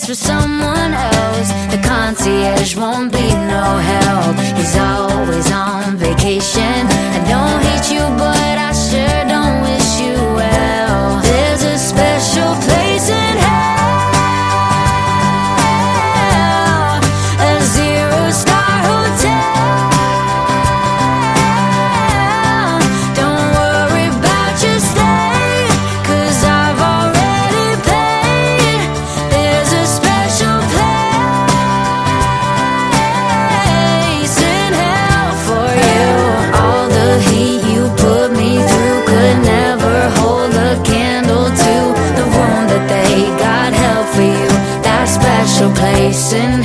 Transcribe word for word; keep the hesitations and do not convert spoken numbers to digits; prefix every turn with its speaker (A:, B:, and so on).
A: for someone else. The concierge won't be no help. He's always on vacation. I don't hate you, but I sure don't wish you well. There's a special place in hell, a zero-star hotel. Don't worry about your stay, 'cause I've already paid. There's a special place in hell for you. All the heat you put me through could never hold a candle to the wound that they got held for you. That special place in